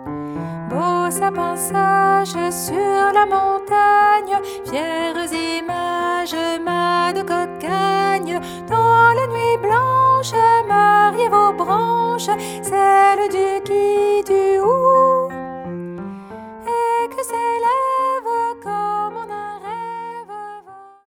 Beaux sapins sages sur la montagne, fières images, mâts de cocagne, dans la nuit blanche, mariez vos branches, celles du qui